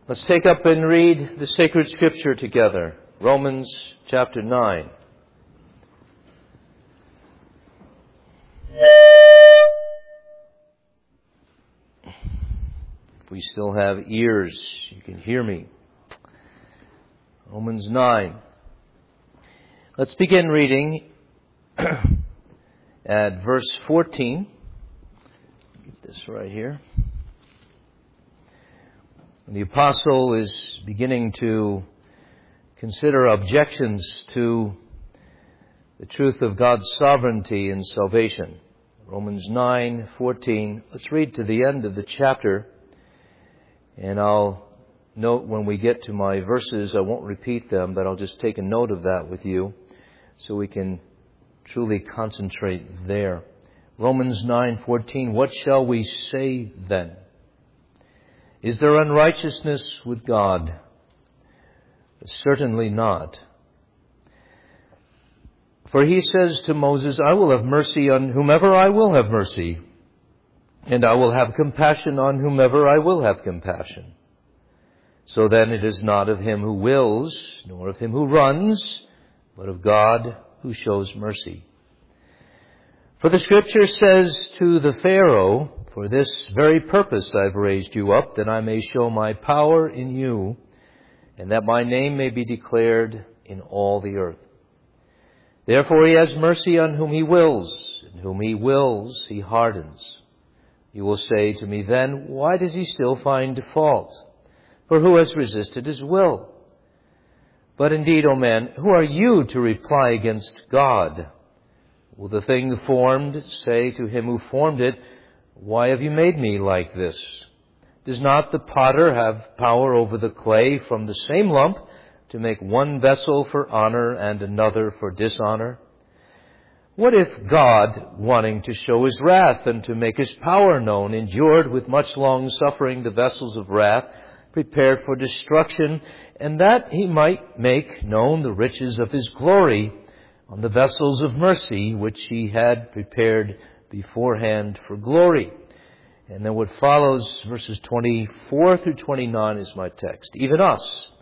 Let's take up and read the sacred scripture together. Romans chapter 9. If we still have ears, you can hear me. Romans 9. Let's begin reading at verse 14. Get this right here. The apostle is beginning to consider objections to the truth of God's sovereignty in salvation. Romans 9:14. Let's read to the end of the chapter, and I'll note when we get to my verses, I won't repeat them, but I'll just take a note of that with you so we can truly concentrate there. Romans 9:14. What shall we say then? Is there unrighteousness with God? Certainly not. For he says to Moses, I will have mercy on whomever I will have mercy, and I will have compassion on whomever I will have compassion. So then it is not of him who wills, nor of him who runs, but of God who shows mercy. For the scripture says to the Pharaoh, for this very purpose I've raised you up, that I may show my power in you, and that my name may be declared in all the earth. Therefore he has mercy on whom he wills, and whom he wills he hardens. You will say to me then, why does he still find fault? For who has resisted his will? But indeed, O man, who are you to reply against God? Will the thing formed say to him who formed it, why have you made me like this? Does not the potter have power over the clay from the same lump to make one vessel for honor and another for dishonor? What if God, wanting to show his wrath and to make his power known, endured with much long suffering the vessels of wrath prepared for destruction, and that he might make known the riches of his glory on the vessels of mercy which he had prepared beforehand for glory? And then what follows, verses 24 through 29 is my text. Even us,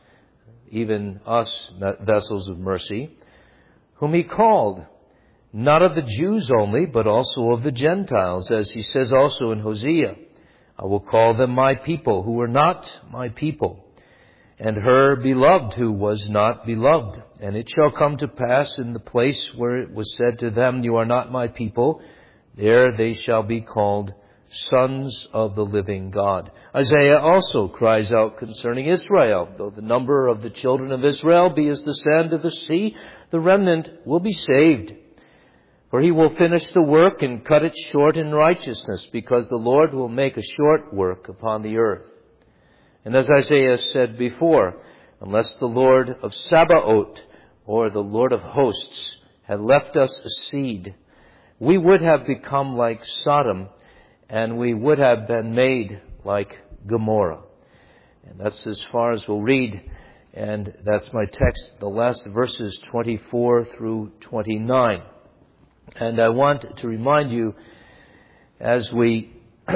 vessels of mercy, whom he called, not of the Jews only, but also of the Gentiles, as he says also in Hosea, I will call them my people, who were not my people, and her beloved, who was not beloved. And it shall come to pass in the place where it was said to them, you are not my people, there they shall be called sons of the living God. Isaiah also cries out concerning Israel, though the number of the children of Israel be as the sand of the sea, the remnant will be saved. For he will finish the work and cut it short in righteousness, because the Lord will make a short work upon the earth. And as Isaiah said before, unless the Lord of Sabaoth, or the Lord of hosts, had left us a seed, we would have become like Sodom, and we would have been made like Gomorrah. And that's as far as we'll read. And that's my text, the last verses 24 through 29. And I want to remind you, as we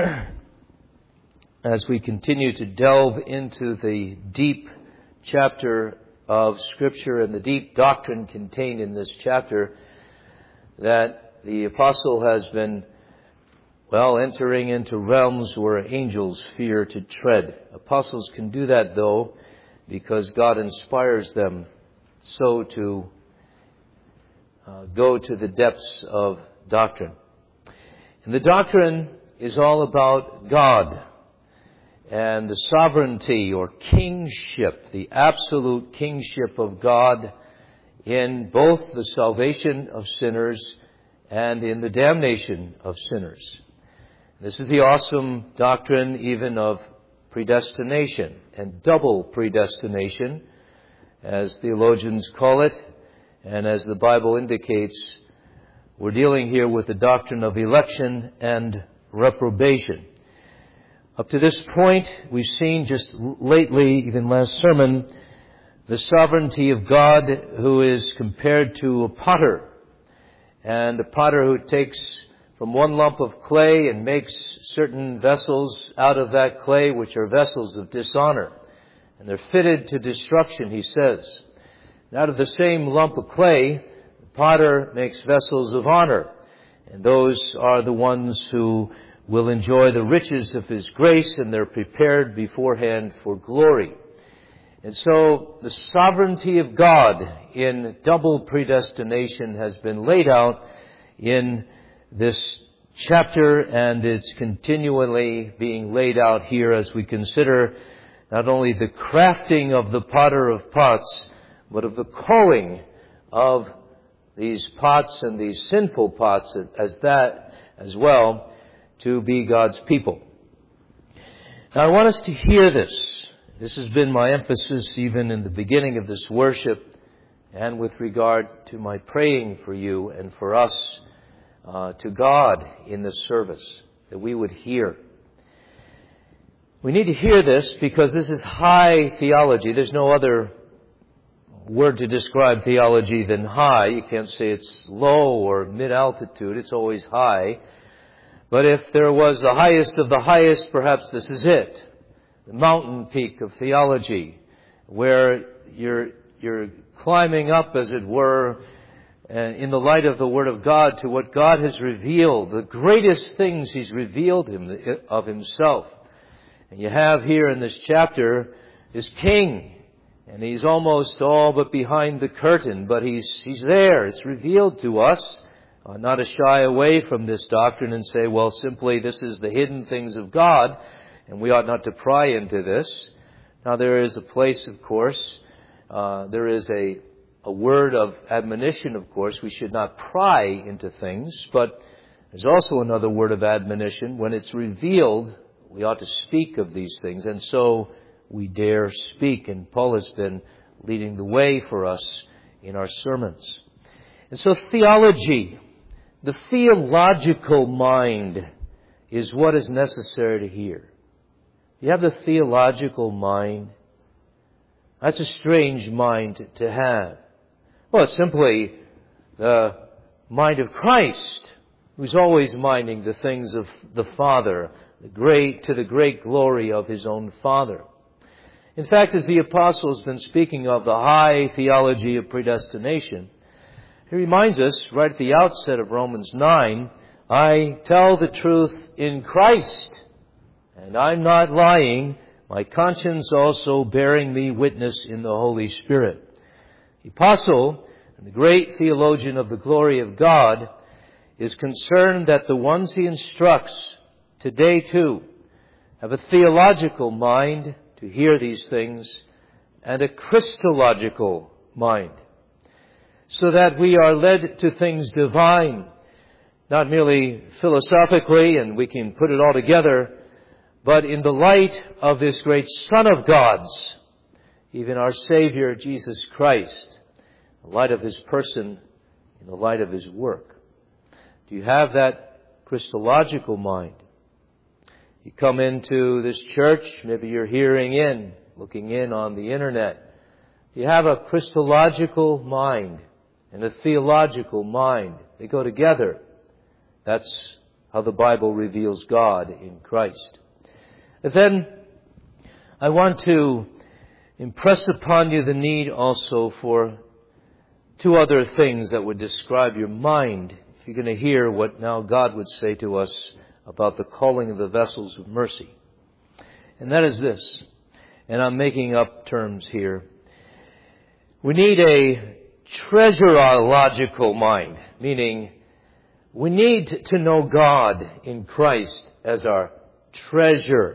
continue to delve into the deep chapter of Scripture and the deep doctrine contained in this chapter, that the apostle has been, entering into realms where angels fear to tread. Apostles can do that, though, because God inspires them so to go to the depths of doctrine. And the doctrine is all about God and the sovereignty or kingship, the absolute kingship of God in both the salvation of sinners and in the damnation of sinners. This is the awesome doctrine even of predestination and double predestination, as theologians call it. And as the Bible indicates, we're dealing here with the doctrine of election and reprobation. Up to this point, we've seen just lately, even last sermon, the sovereignty of God, who is compared to a potter. And a potter who takes from one lump of clay and makes certain vessels out of that clay, which are vessels of dishonor. and they're fitted to destruction, he says. And out of the same lump of clay, the potter makes vessels of honor, and those are the ones who will enjoy the riches of his grace, and they're prepared beforehand for glory. And so the sovereignty of God in double predestination has been laid out in this chapter, and it's continually being laid out here as we consider not only the crafting of the potter of pots, but of the calling of these pots and these sinful pots as well to be God's people. Now I want us to hear this. This has been my emphasis even in the beginning of this worship and with regard to my praying for you and for us to God in this service, that we would hear. We need to hear this because this is high theology. There's no other word to describe theology than high. You can't say it's low or mid-altitude. It's always high. But if there was the highest of the highest, perhaps this is it. The mountain peak of theology, where you're climbing up, as it were, in the light of the Word of God to what God has revealed, the greatest things He's revealed of Himself. And you have here in this chapter this King, and He's almost all but behind the curtain, but He's there. It's revealed to us. Not to shy away from this doctrine and say, well, simply this is the hidden things of God, and we ought not to pry into this. Now, there is a place, of course, there is a word of admonition, of course. We should not pry into things, but there's also another word of admonition. When it's revealed, we ought to speak of these things, and so we dare speak, and Paul has been leading the way for us in our sermons. And so theology, the theological mind, is what is necessary to hear. You have the theological mind. That's a strange mind to have. Well, it's simply the mind of Christ, who's always minding the things of the Father, to the great glory of His own Father. In fact, as the Apostle has been speaking of the high theology of predestination, he reminds us right at the outset of Romans 9, I tell the truth in Christ, and I'm not lying, my conscience also bearing me witness in the Holy Spirit. The Apostle, and the great theologian of the glory of God, is concerned that the ones he instructs today too have a theological mind to hear these things and a Christological mind, so that we are led to things divine, not merely philosophically and we can put it all together, but in the light of this great Son of God's, even our Savior, Jesus Christ, in the light of His person, in the light of His work. Do you have that Christological mind? You come into this church, maybe you're looking in on the internet. You have a Christological mind and a theological mind. They go together. That's how the Bible reveals God in Christ. And then I want to impress upon you the need also for two other things that would describe your mind, if you're going to hear what now God would say to us about the calling of the vessels of mercy. And that is this, and I'm making up terms here. We need a treasurological mind, meaning we need to know God in Christ as our treasure,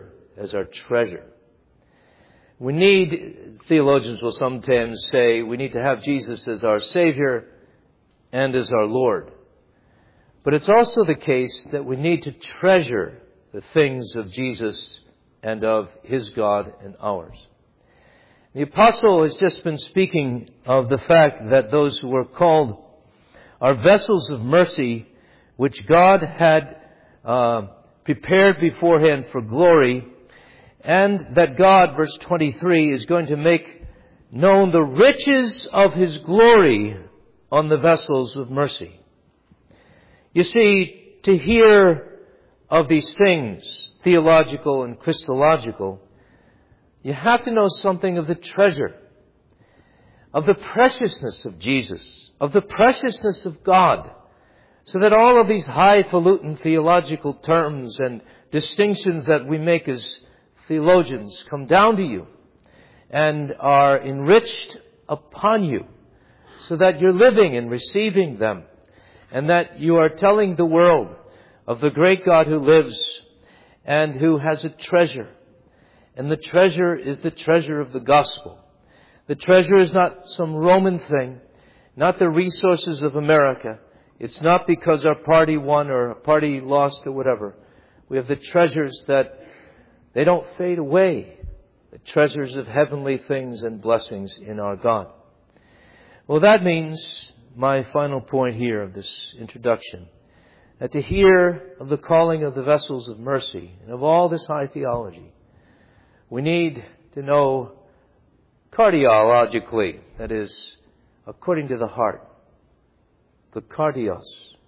We need, theologians will sometimes say, we need to have Jesus as our Savior and as our Lord. But it's also the case that we need to treasure the things of Jesus and of His God and ours. The Apostle has just been speaking of the fact that those who were called are vessels of mercy, which God had prepared beforehand for glory, and that God, verse 23, is going to make known the riches of His glory on the vessels of mercy. You see, to hear of these things, theological and Christological, You have to know something of the treasure, of the preciousness of Jesus, of the preciousness of God, so that all of these highfalutin theological terms and distinctions that we make as theologians come down to you and are enriched upon you, so that you're living and receiving them, and that you are telling the world of the great God who lives and who has a treasure. And the treasure is the treasure of the gospel. The treasure is not some Roman thing, not the resources of America. It's not because our party won or our party lost or whatever. We have the treasures that they don't fade away. The treasures of heavenly things and blessings in our God. Well, that means my final point here of this introduction, that to hear of the calling of the vessels of mercy and of all this high theology, we need to know cardiologically, that is, according to the heart, the cardios.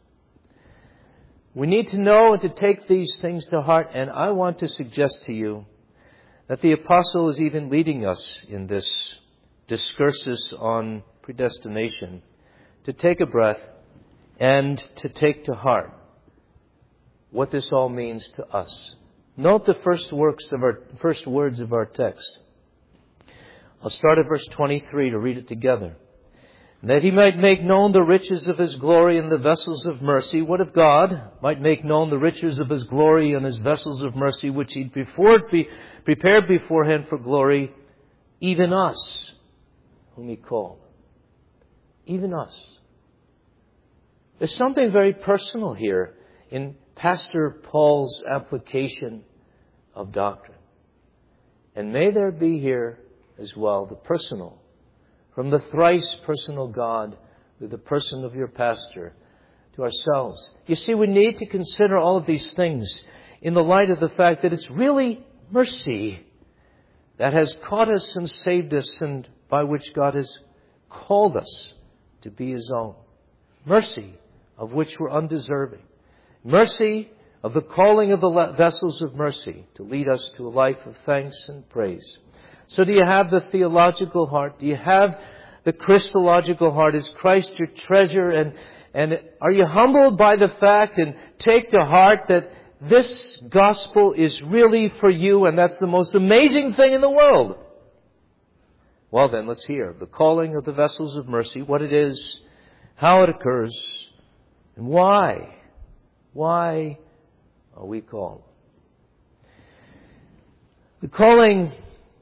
We need to know and to take these things to heart, and I want to suggest to you that the apostle is even leading us in this discursus on predestination to take a breath and to take to heart what this all means to us. Note the first words of our text. I'll start at verse 23 to read it together. That he might make known the riches of his glory in the vessels of mercy. What if God might make known the riches of his glory in his vessels of mercy, which he'd prepared beforehand for glory, even us, whom he called. Even us. There's something very personal here in Pastor Paul's application of doctrine. And may there be here as well the personal, from the thrice personal God to the person of your pastor to ourselves. You see, we need to consider all of these things in the light of the fact that it's really mercy that has caught us and saved us, and by which God has called us to be His own. Mercy of which we're undeserving. Mercy of the calling of the vessels of mercy to lead us to a life of thanks and praise. So do you have the theological heart? Do you have the Christological heart? Is Christ your treasure? And are you humbled by the fact and take to heart that this gospel is really for you, and that's the most amazing thing in the world? Well then, let's hear the calling of the vessels of mercy, what it is, how it occurs, and why. Why are we called? The calling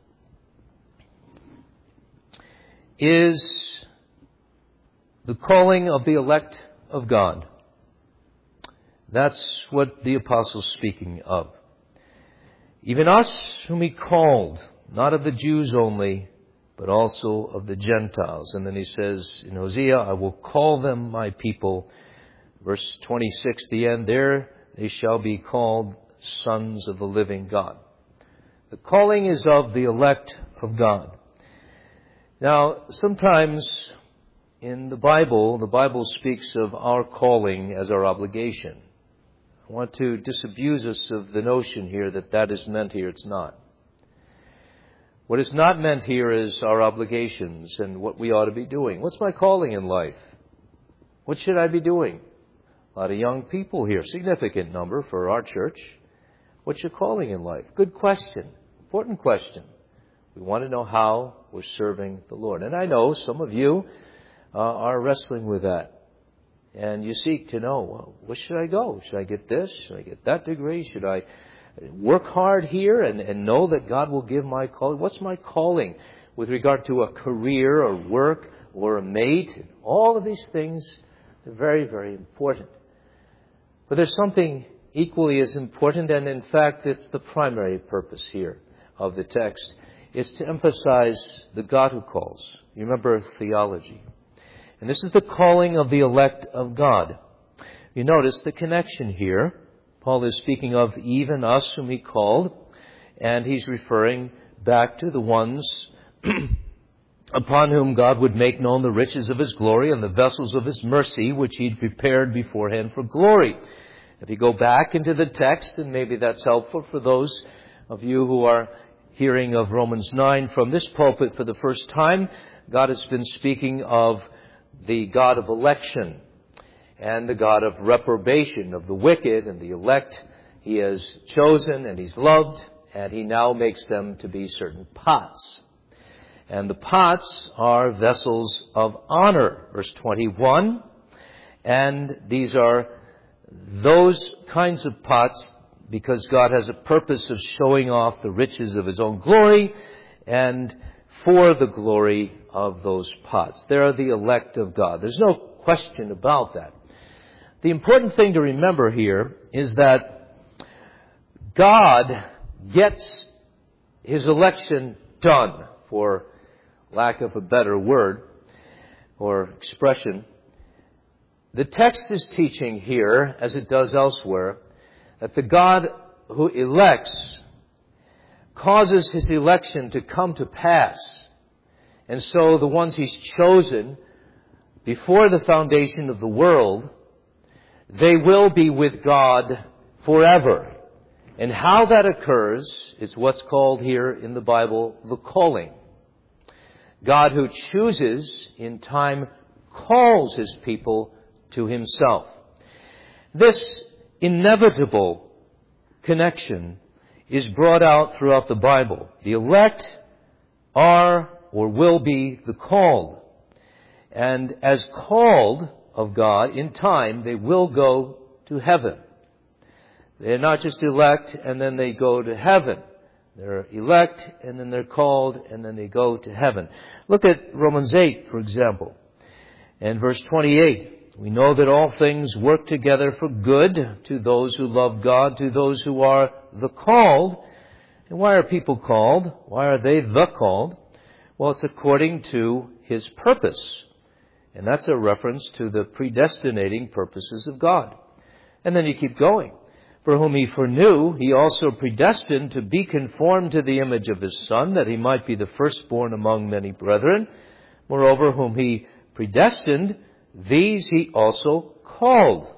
is the calling of the elect of God. That's what the apostle's speaking of. Even us whom He called, not of the Jews only, but also of the Gentiles. And then he says in Hosea, I will call them my people. Verse 26, the end, there they shall be called sons of the living God. The calling is of the elect of God. Now, sometimes in the Bible speaks of our calling as our obligation. I want to disabuse us of the notion here that that is meant here. It's not. What is not meant here is our obligations and what we ought to be doing. What's my calling in life? What should I be doing? A lot of young people here, significant number for our church. What's your calling in life? Good question. Important question. We want to know how we're serving the Lord. And I know some of you are wrestling with that. And you seek to know, well, where should I go? Should I get this? Should I get that degree? Should I work hard here and know that God will give my calling? What's my calling with regard to a career or work or a mate? All of these things are very, very important. But there's something equally as important, and in fact it's the primary purpose here of the text, is to emphasize the God who calls. You remember theology. And this is the calling of the elect of God. You notice the connection here. Paul is speaking of even us whom He called, and he's referring back to the ones upon whom God would make known the riches of His glory and the vessels of His mercy, which He'd prepared beforehand for glory. If you go back into the text, and maybe that's helpful for those of you who are hearing of Romans 9 from this pulpit for the first time, God has been speaking of the God of election and the God of reprobation, of the wicked and the elect He has chosen and He's loved, and He now makes them to be certain pots. And the pots are vessels of honor, verse 21. And these are those kinds of pots because God has a purpose of showing off the riches of His own glory and for the glory of those pots. They are the elect of God. There's no question about that. The important thing to remember here is that God gets His election done, for lack of a better word or expression. The text is teaching here, as it does elsewhere, that the God who elects causes His election to come to pass. And so the ones He's chosen before the foundation of the world, they will be with God forever. And how that occurs is what's called here in the Bible the calling. God who chooses in time calls His people to Himself. This inevitable connection is brought out throughout the Bible. The elect are or will be the called. And as called of God in time, they will go to heaven. They're not just elect and then they go to heaven. They're elect and then they're called and then they go to heaven. Look at Romans 8, for example. And verse 28. We know that all things work together for good to those who love God, to those who are the called. And why are people called? Why are they the called? Well, it's according to His purpose. And that's a reference to the predestinating purposes of God. And then you keep going. For whom He foreknew, He also predestined to be conformed to the image of His Son, that He might be the firstborn among many brethren. Moreover, whom He predestined, these He also called.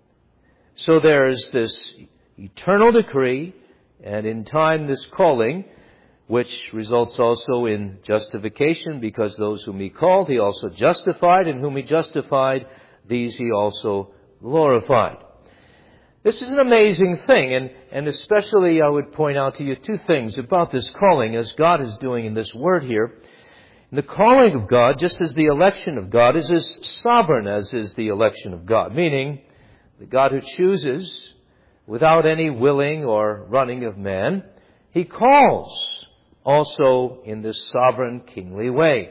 So there is this eternal decree, and in time this calling, which results also in justification, because those whom He called, He also justified, and whom He justified, these He also glorified. This is an amazing thing, and especially I would point out to you two things about this calling, as God is doing in this word here. The calling of God, just as the election of God, is as sovereign as is the election of God. Meaning, the God who chooses, without any willing or running of man, He calls also in this sovereign, kingly way.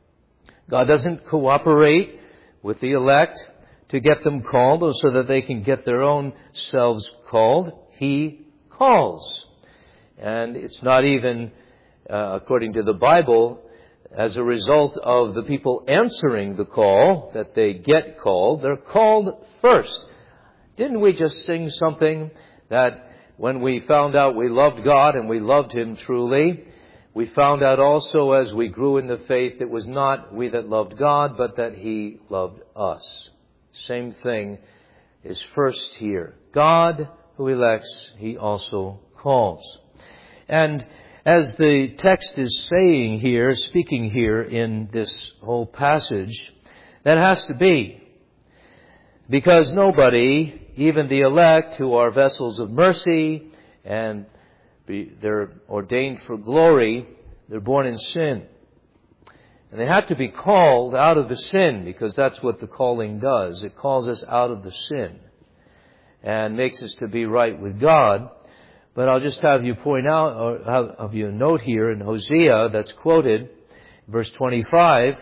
God doesn't cooperate with the elect to get them called or so that they can get their own selves called. He calls. And it's not even, according to the Bible, as a result of the people answering the call that they get called. They're called first. Didn't we just sing something that when we found out we loved God and we loved Him truly, we found out also as we grew in the faith it was not we that loved God, but that He loved us. Same thing is first here. God who elects, He also calls. And as the text is saying here, speaking here in this whole passage, that has to be. Because nobody, even the elect who are vessels of mercy and they're ordained for glory, they're born in sin. And they have to be called out of the sin, because that's what the calling does. It calls us out of the sin and makes us to be right with God. But I'll just have you point out, or have you note here in Hosea that's quoted, verse 25,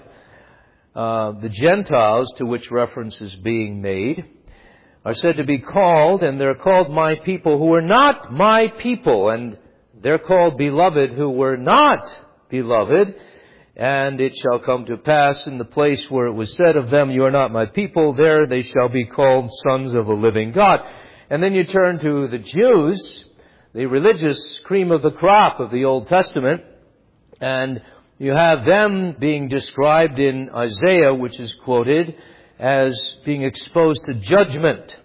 the Gentiles to which reference is being made are said to be called, and they're called my people who were not my people, and they're called beloved who were not beloved. And it shall come to pass in the place where it was said of them, you are not my people, there they shall be called sons of a living God. And then you turn to the Jews, the religious cream of the crop of the Old Testament, and you have them being described in Isaiah, which is quoted, as being exposed to judgment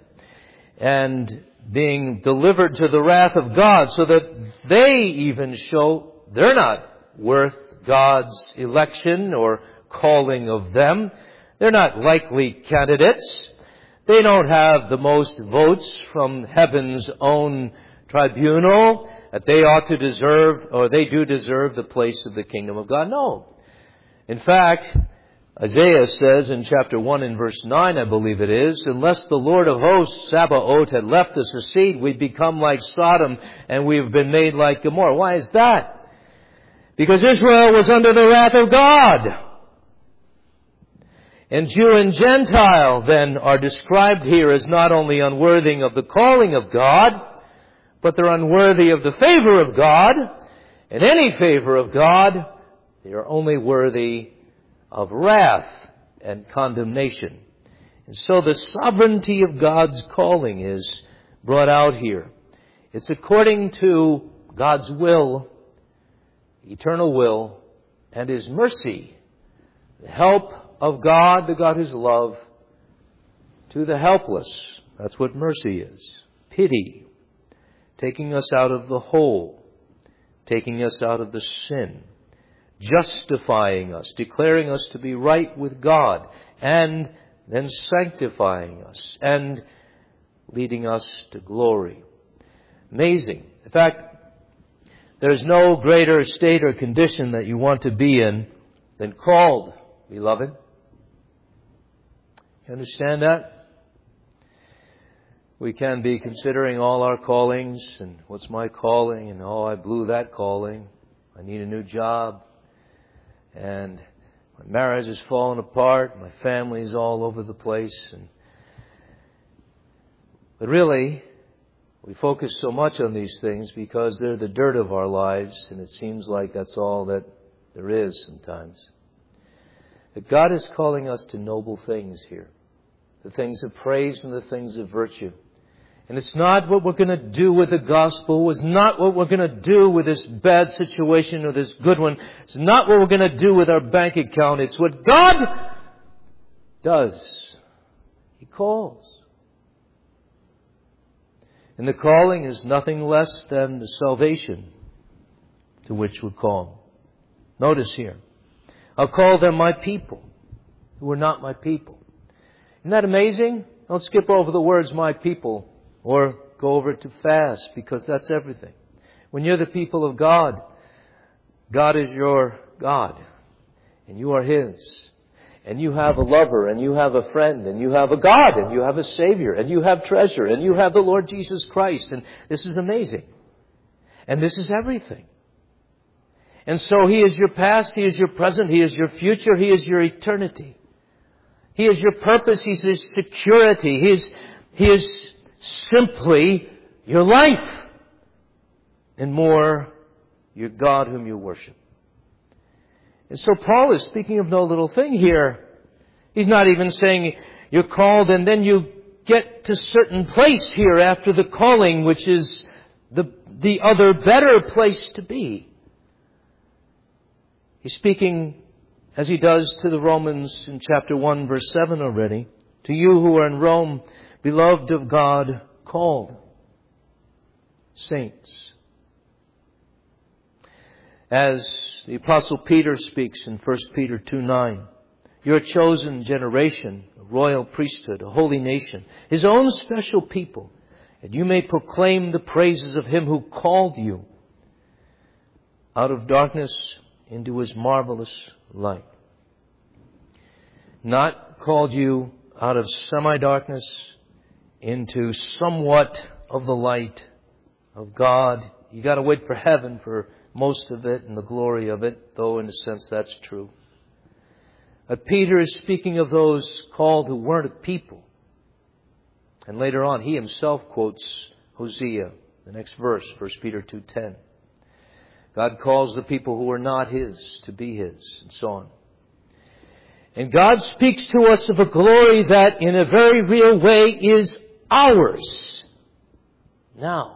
and being delivered to the wrath of God, so that they even show they're not worth God's election or calling of them. They're not likely candidates. They don't have the most votes from heaven's own tribunal that they ought to deserve, or they do deserve the place of the kingdom of God. No. In fact, Isaiah says in chapter 1 and verse 9, I believe it is, unless the Lord of hosts, Sabaoth, had left us a seed, we'd become like Sodom and we've been made like Gomorrah. Why is that? Because Israel was under the wrath of God. And Jew and Gentile then are described here as not only unworthy of the calling of God, but they're unworthy of the favor of God. And any favor of God, they are only worthy of wrath and condemnation. And so the sovereignty of God's calling is brought out here. It's according to God's will, eternal will, and His mercy. The help of God, the God who's love, to the helpless. That's what mercy is. Pity. Taking us out of the hole. Taking us out of the sin. Justifying us. Declaring us to be right with God. And then sanctifying us. And leading us to glory. Amazing. In fact, there's no greater state or condition that you want to be in than called, beloved. You understand that? We can be considering all our callings and what's my calling and I blew that calling. I need a new job. And my marriage has fallen apart. My family's all over the place. But really, we focus so much on these things because they're the dirt of our lives, and it seems like that's all that there is sometimes. But God is calling us to noble things here. The things of praise and the things of virtue. And it's not what we're going to do with the gospel. It's not what we're going to do with this bad situation or this good one. It's not what we're going to do with our bank account. It's what God does. He calls. And the calling is nothing less than the salvation to which we're called. Notice here. I'll call them my people who are not my people. Isn't that amazing? Don't skip over the words my people or go over it too fast because that's everything. When you're the people of God, God is your God and you are His. And you have a lover and you have a friend and you have a God and you have a Savior and you have treasure and you have the Lord Jesus Christ. And this is amazing. And this is everything. And so He is your past, He is your present, He is your future, He is your eternity. He is your purpose, He's your security, He is simply your life. And more, your God whom you worship. And so Paul is speaking of no little thing here. He's not even saying you're called and then you get to a certain place here after the calling, which is the other better place to be. He's speaking as he does to the Romans in chapter 1 verse 7 already. To you who are in Rome, beloved of God, called saints. As the Apostle Peter speaks in 1 Peter 2:9, you're a chosen generation, a royal priesthood, a holy nation, His own special people, and you may proclaim the praises of Him who called you out of darkness into His marvelous light. Not called you out of semi-darkness into somewhat of the light of God. You got to wait for heaven for most of it and the glory of it, though in a sense that's true. But Peter is speaking of those called who weren't a people. And later on, he himself quotes Hosea, the next verse, 1 Peter 2:10. God calls the people who are not His to be His, and so on. And God speaks to us of a glory that in a very real way is ours now.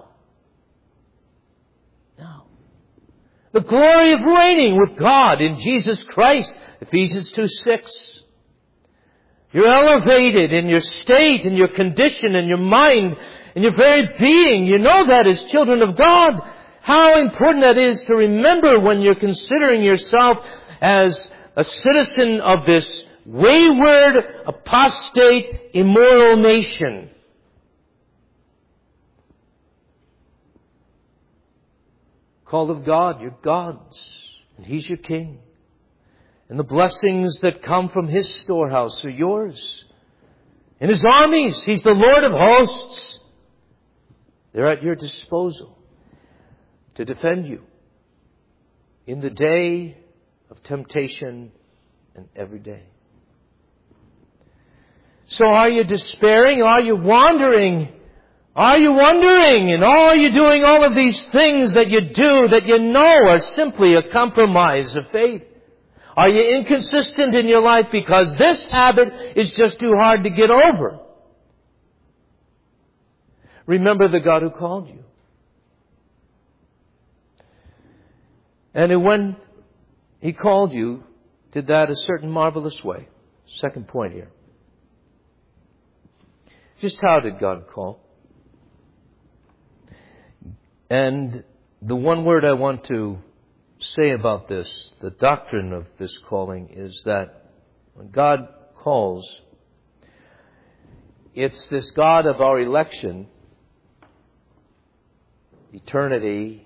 The glory of reigning with God in Jesus Christ. Ephesians 2:6. You're elevated in your state, in your condition, in your mind, in your very being. You know that as children of God. How important that is to remember when you're considering yourself as a citizen of this wayward, apostate, immoral nation. Called of God, you're God's, and He's your King. And the blessings that come from His storehouse are yours. In His armies, He's the Lord of hosts. They're at your disposal to defend you in the day of temptation and every day. So are you despairing? Are you wandering? Are you wondering? And are you doing all of these things that you do that you know are simply a compromise of faith? Are you inconsistent in your life because this habit is just too hard to get over? Remember the God who called you. And when He called you, did that a certain marvelous way. Second point here. Just how did God call? And the one word I want to say about this, the doctrine of this calling, is that when God calls, it's this God of our election, eternity.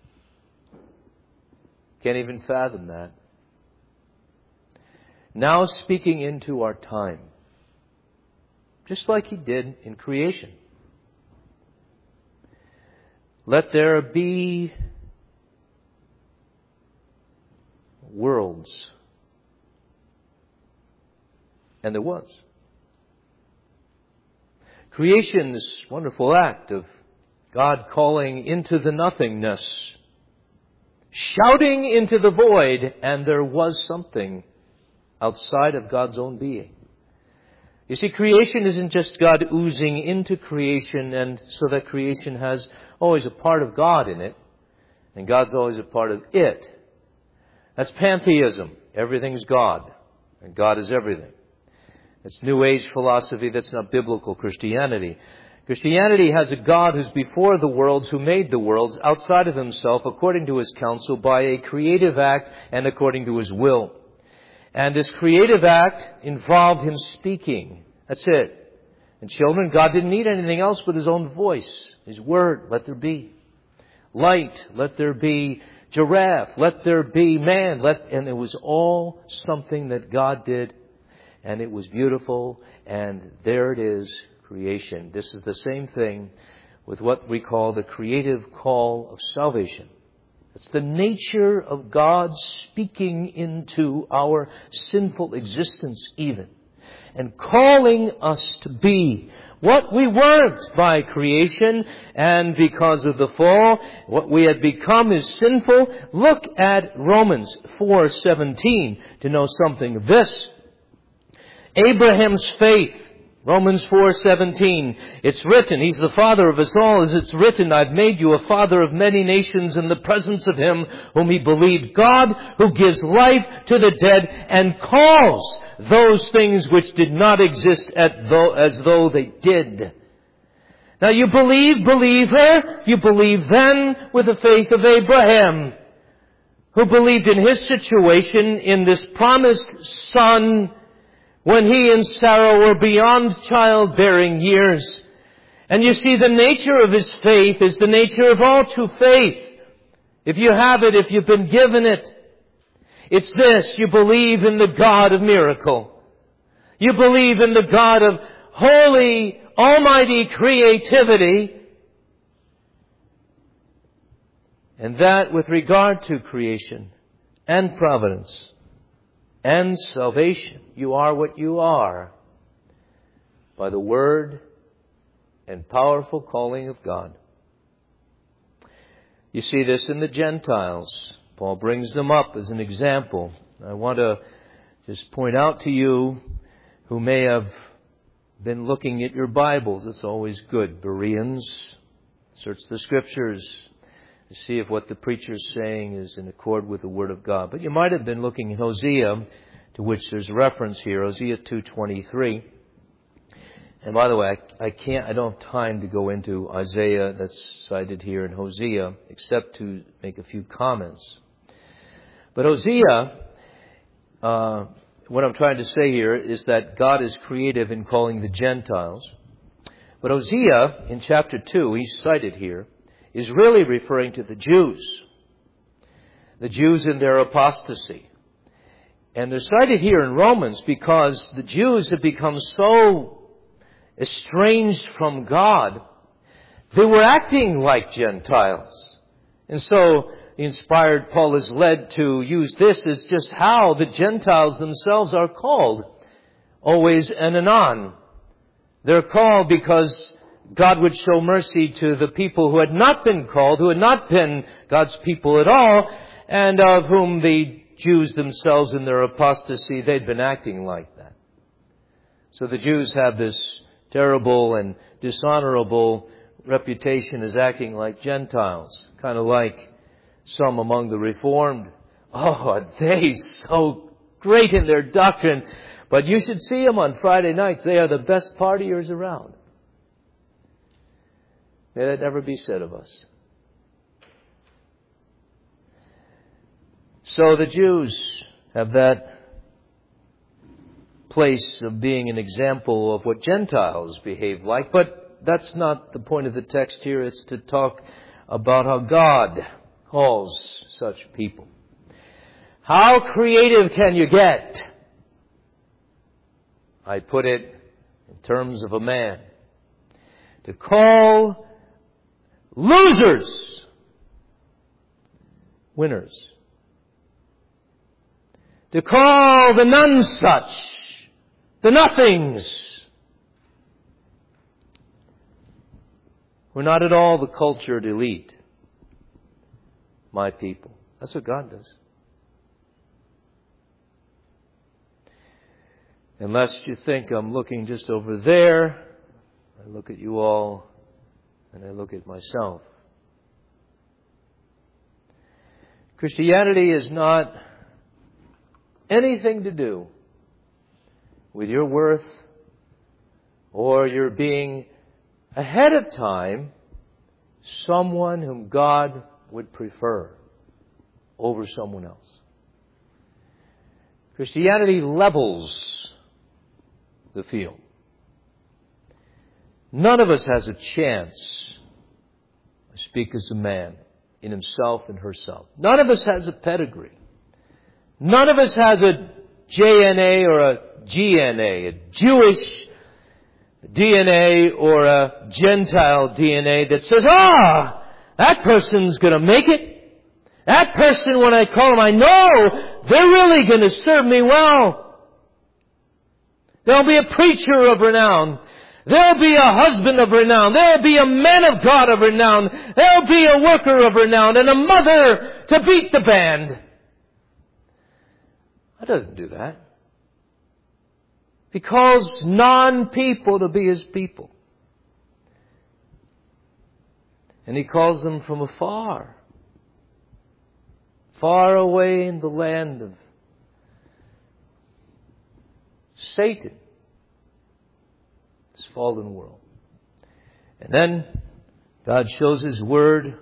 Can't even fathom that. Now speaking into our time, just like He did in creation. Let there be worlds. And there was. Creation, this wonderful act of God calling into the nothingness, shouting into the void, and there was something outside of God's own being. You see, creation isn't just God oozing into creation, and so that creation has always a part of God in it, and God's always a part of it. That's pantheism. Everything's God, and God is everything. It's New Age philosophy. That's not biblical Christianity. Christianity has a God who's before the worlds, who made the worlds outside of Himself, according to His counsel, by a creative act and according to His will. And this creative act involved Him speaking. That's it. And children, God didn't need anything else but His own voice. His word, let there be. Light, let there be. Giraffe, let there be. Man, and it was all something that God did. And it was beautiful. And there it is, creation. This is the same thing with what we call the creative call of salvation. It's the nature of God speaking into our sinful existence even, and calling us to be what we weren't by creation, and because of the fall, what we had become is sinful. Look at Romans 4:17 to know something of this. Abraham's faith. Romans 4:17. It's written, He's the father of us all, as it's written, I've made you a father of many nations in the presence of Him whom he believed, God who gives life to the dead and calls those things which did not exist as though they did. Now you believe, believer, you believe then with the faith of Abraham, who believed in his situation in this promised son when he and Sarah were beyond childbearing years. And you see, the nature of his faith is the nature of all true faith. If you have it, if you've been given it, it's this: you believe in the God of miracle. You believe in the God of holy, almighty creativity. And that with regard to creation and providence and salvation, you are what you are by the word and powerful calling of God. You see this in the Gentiles. Paul brings them up as an example. I want to just point out to you who may have been looking at your Bibles. It's always good. Bereans, search the Scriptures to see if what the preacher's saying is in accord with the Word of God. But you might have been looking in Hosea, to which there's reference here, Hosea 2:23. And by the way, I don't have time to go into Isaiah that's cited here in Hosea, except to make a few comments. But Hosea, what I'm trying to say here is that God is creative in calling the Gentiles. But Hosea, in chapter 2, he's cited here, is really referring to the Jews. The Jews in their apostasy. And they're cited here in Romans because the Jews have become so estranged from God, they were acting like Gentiles. And so the inspired Paul is led to use this as just how the Gentiles themselves are called, always and anon. They're called because God would show mercy to the people who had not been called, who had not been God's people at all, and of whom the Jews themselves in their apostasy, they'd been acting like that. So the Jews have this terrible and dishonorable reputation as acting like Gentiles, kind of like some among the Reformed. Oh, are they so great in their doctrine? But you should see them on Friday nights. They are the best partiers around. May that never be said of us. So the Jews have that place of being an example of what Gentiles behave like. But that's not the point of the text here. It's to talk about how God calls such people. How creative can you get? I put it in terms of a man. To call losers winners. To call the none-such, the nothings. We're not at all the cultured elite, my people. That's what God does. Unless you think I'm looking just over there, I look at you all and I look at myself. Christianity is not anything to do with your worth or your being ahead of time someone whom God would prefer over someone else. Christianity levels the field. None of us has a chance, I speak as a man, in himself and herself. None of us has a pedigree. None of us has a JNA or a GNA, a Jewish DNA or a Gentile DNA that says, that person's going to make it. That person, when I call them, I know they're really going to serve me well. There'll be a preacher of renown. There'll be a husband of renown. There'll be a man of God of renown. There'll be a worker of renown and a mother to beat the band. God doesn't do that. He calls non-people to be His people. And He calls them from afar. Far away in the land of Satan. This fallen world. And then God shows His Word.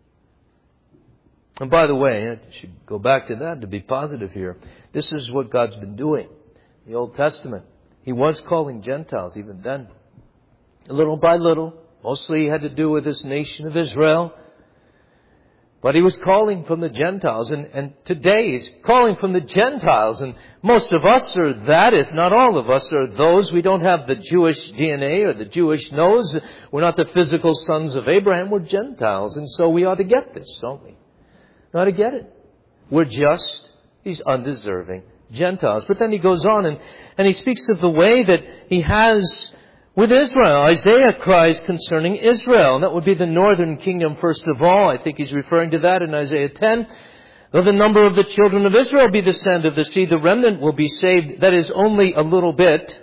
And by the way, I should go back to that to be positive here. This is what God's been doing. In the Old Testament, He was calling Gentiles even then. Little by little. Mostly He had to do with this nation of Israel. But He was calling from the Gentiles. And today He's calling from the Gentiles. And most of us are that, if not all of us are those. We don't have the Jewish DNA or the Jewish nose. We're not the physical sons of Abraham. We're Gentiles. And so we ought to get this, don't we? We ought to get it. We're just these undeserving Gentiles. But then He goes on and He speaks of the way that He has with Israel. Isaiah cries concerning Israel. And that would be the northern kingdom first of all. I think he's referring to that in Isaiah 10. Though the number of the children of Israel be the sand of the sea, the remnant will be saved. That is only a little bit.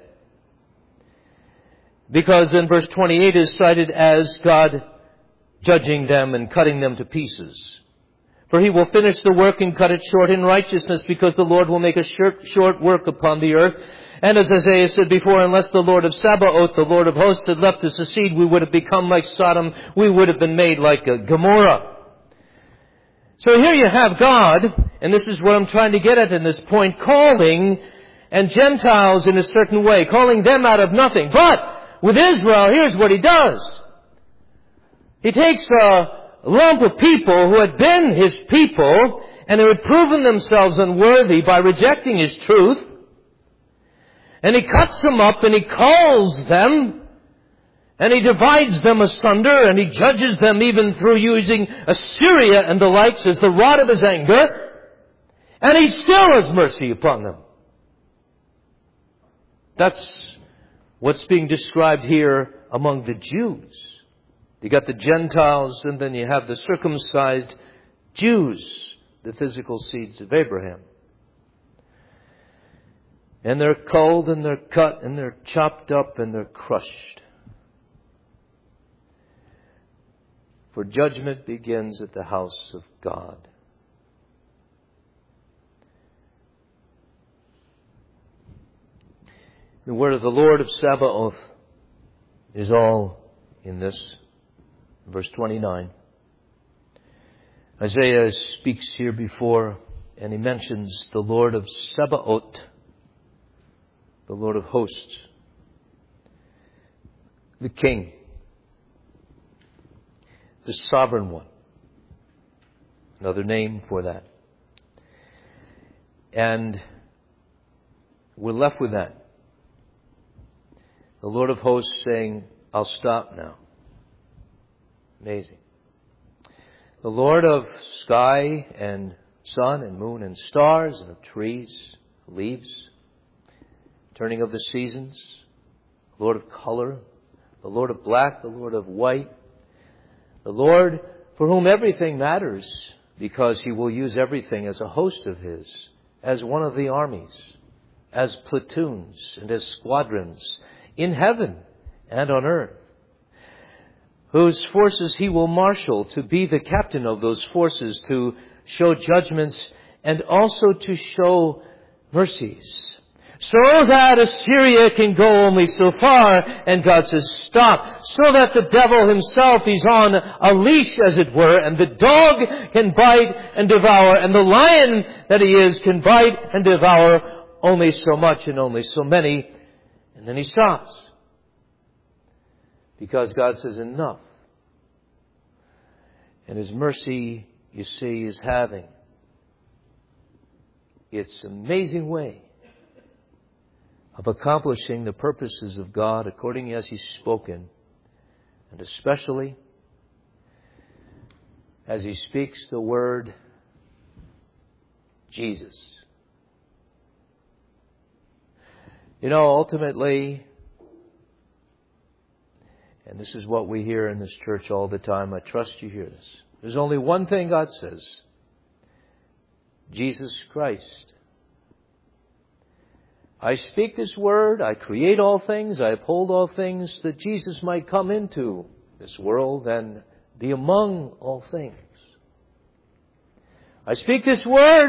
Because then verse 28 is cited as God judging them and cutting them to pieces. For He will finish the work and cut it short in righteousness, because the Lord will make a short work upon the earth. And as Isaiah said before, unless the Lord of Sabaoth, the Lord of hosts, had left us a seed, we would have become like Sodom. We would have been made like Gomorrah. So here you have God, and this is what I'm trying to get at in this point, calling and Gentiles in a certain way, calling them out of nothing. But with Israel, here's what He does. He takes a lump of people who had been His people and who had proven themselves unworthy by rejecting His truth, and He cuts them up and He calls them, and He divides them asunder, and He judges them even through using Assyria and the likes as the rod of His anger, and He still has mercy upon them. That's what's being described here among the Jews. You got the Gentiles, and then you have the circumcised Jews, the physical seeds of Abraham. And they're culled, and they're cut, and they're chopped up, and they're crushed. For judgment begins at the house of God. The word of the Lord of Sabaoth is all in this. Verse 29. Isaiah speaks here before, and he mentions the Lord of Sabaoth, the Lord of hosts, the King, the Sovereign One. Another name for that. And we're left with that. The Lord of hosts saying, I'll stop now. Amazing. The Lord of sky and sun and moon and stars and of trees, leaves, turning of the seasons, the Lord of color, the Lord of black, the Lord of white, the Lord for whom everything matters because He will use everything as a host of His, as one of the armies, as platoons and as squadrons in heaven and on earth, whose forces He will marshal to be the captain of those forces, to show judgments and also to show mercies. So that Assyria can go only so far, and God says, stop. So that the devil himself, he's on a leash, as it were, and the dog can bite and devour, and the lion that he is can bite and devour only so much and only so many. And then He stops. Because God says enough. And His mercy, you see, is having its amazing way of accomplishing the purposes of God according as He's spoken, and especially as He speaks the word Jesus. You know, ultimately, and this is what we hear in this church all the time, I trust you hear this. There's only one thing God says. Jesus Christ. I speak this word, I create all things, I uphold all things, that Jesus might come into this world and be among all things. I speak this word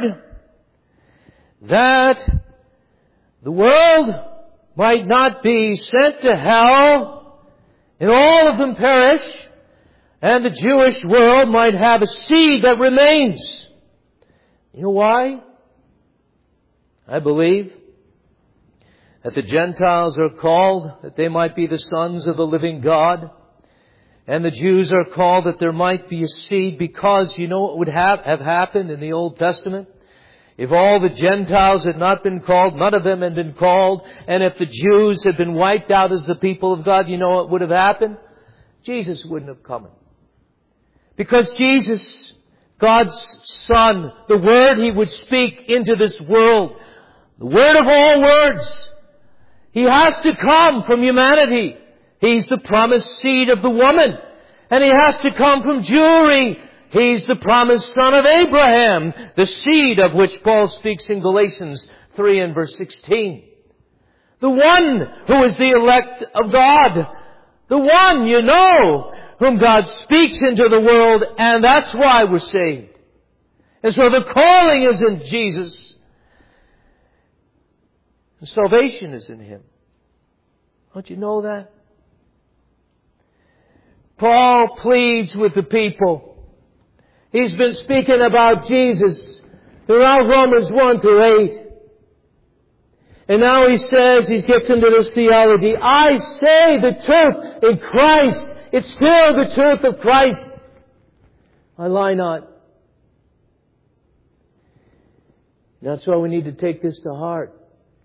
that the world might not be sent to hell and all of them perish, and the Jewish world might have a seed that remains. You know why? I believe that the Gentiles are called that they might be the sons of the living God, and the Jews are called that there might be a seed, because you know what would have happened in the Old Testament? If all the Gentiles had not been called, none of them had been called, and if the Jews had been wiped out as the people of God, you know what would have happened? Jesus wouldn't have come. Because Jesus, God's Son, the Word He would speak into this world, the Word of all words, He has to come from humanity. He's the promised seed of the woman. And He has to come from Jewry. He's the promised son of Abraham, the seed of which Paul speaks in Galatians 3 and verse 16. The one who is the elect of God. The one, you know, whom God speaks into the world, and that's why we're saved. And so the calling is in Jesus. Salvation is in Him. Don't you know that? Paul pleads with the people. He's been speaking about Jesus throughout Romans 1 through 8. And now he says, he gets into this theology, I say the truth in Christ. It's still the truth of Christ. I lie not. That's why we need to take this to heart.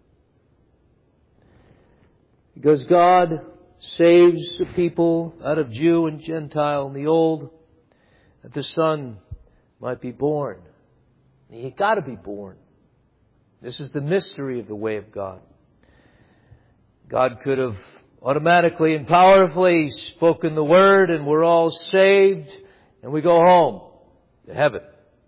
Because God saves the people out of Jew and Gentile in the old, that the Son might be born. He got to be born. This is the mystery of the way of God. God could have automatically and powerfully spoken the word and we're all saved and we go home to heaven.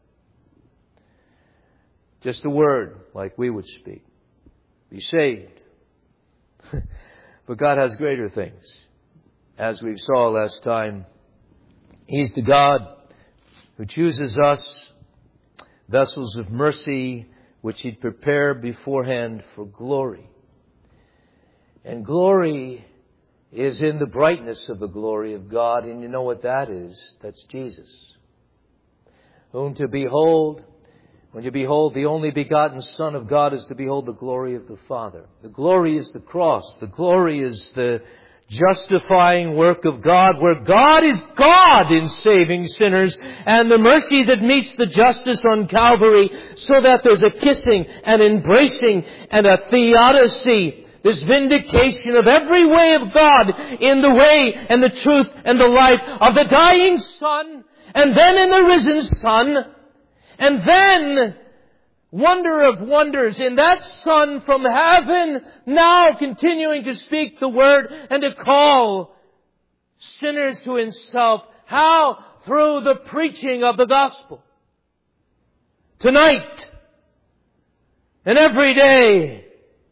Just a word like we would speak. Be saved. But God has greater things. As we saw last time, He's the God who chooses us, vessels of mercy, which He'd prepared beforehand for glory. And glory is in the brightness of the glory of God. And you know what that is? That's Jesus. Whom to behold, when you behold the only begotten Son of God, is to behold the glory of the Father. The glory is the cross. The glory is the justifying work of God, where God is God in saving sinners, and the mercy that meets the justice on Calvary, so that there's a kissing and embracing and a theodicy, this vindication of every way of God in the way and the truth and the life of the dying Son, and then in the risen Son, and then wonder of wonders, in that Son from heaven, now continuing to speak the word and to call sinners to Himself. How? Through the preaching of the gospel. Tonight and every day.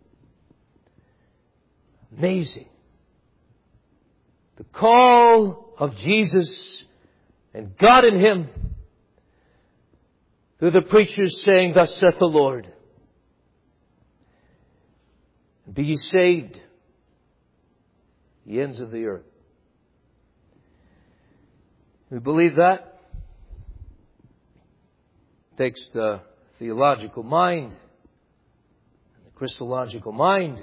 Amazing. The call of Jesus and God in Him, through the preachers saying, Thus saith the Lord. Be ye saved, the ends of the earth. We believe that. It takes the theological mind, the Christological mind,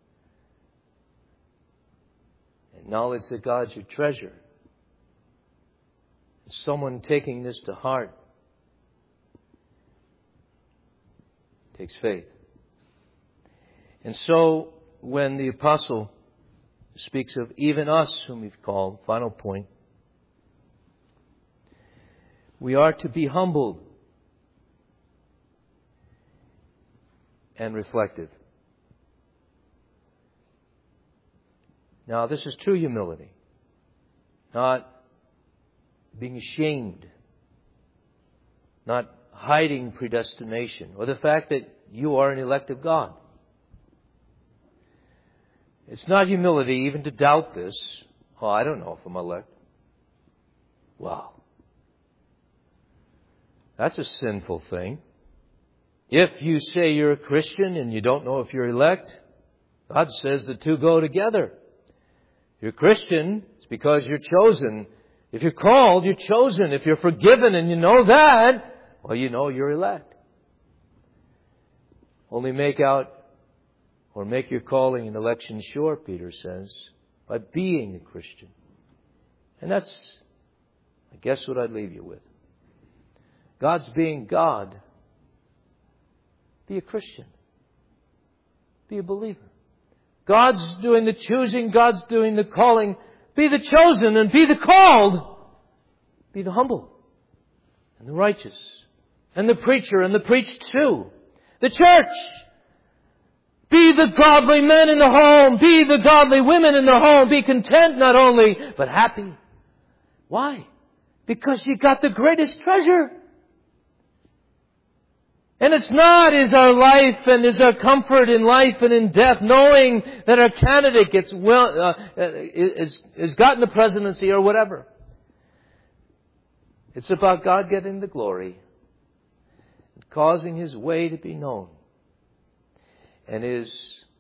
and knowledge that God's your treasure. And someone taking this to heart. Takes faith. And so, when the apostle speaks of even us whom He's called, final point, we are to be humbled and reflective. Now, this is true humility, not being ashamed, not hiding predestination, or the fact that you are an elect of God. It's not humility even to doubt this. Oh, I don't know if I'm elect. Wow. That's a sinful thing. If you say you're a Christian and you don't know if you're elect, God says the two go together. If you're a Christian, it's because you're chosen. If you're called, you're chosen. If you're forgiven and you know that, well, you know you're elect. Only make out or make your calling and election sure, Peter says, by being a Christian. And that's, I guess, what I'd leave you with. God's being God. Be a Christian. Be a believer. God's doing the choosing. God's doing the calling. Be the chosen and be the called. Be the humble and the righteous. And the preacher and the preached to. The church. Be the godly men in the home. Be the godly women in the home. Be content not only, but happy. Why? Because you got the greatest treasure. And it's not is our life and is our comfort in life and in death, knowing that our candidate gets is gotten the presidency or whatever. It's about God getting the glory, causing His way to be known, and His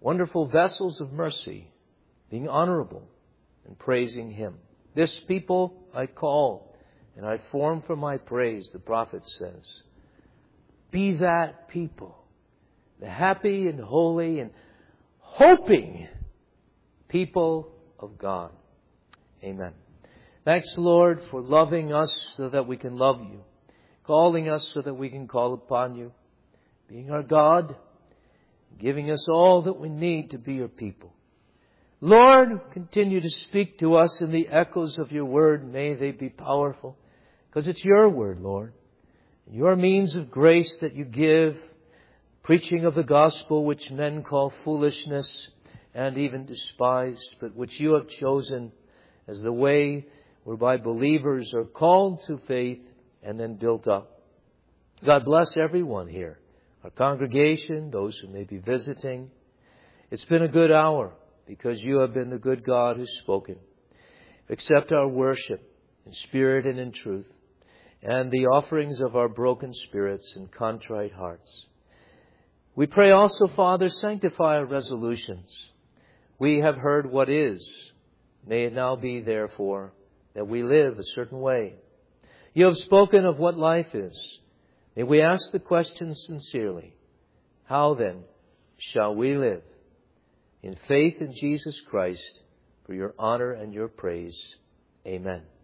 wonderful vessels of mercy, being honorable and praising Him. This people I call and I form for my praise, the prophet says. Be that people, the happy and holy and hoping people of God. Amen. Thanks, Lord, for loving us so that we can love You, calling us so that we can call upon You, being our God, giving us all that we need to be Your people. Lord, continue to speak to us in the echoes of Your word. May they be powerful, because it's Your word, Lord. Your means of grace that You give, preaching of the gospel which men call foolishness and even despise, but which You have chosen as the way whereby believers are called to faith and then built up. God bless everyone here, our congregation, those who may be visiting. It's been a good hour because You have been the good God who's spoken. Accept our worship in spirit and in truth, and the offerings of our broken spirits and contrite hearts. We pray also, Father, sanctify our resolutions. We have heard what is. May it now be, therefore, that we live a certain way. You have spoken of what life is. May we ask the question sincerely. How then shall we live? In faith in Jesus Christ, for Your honor and Your praise. Amen.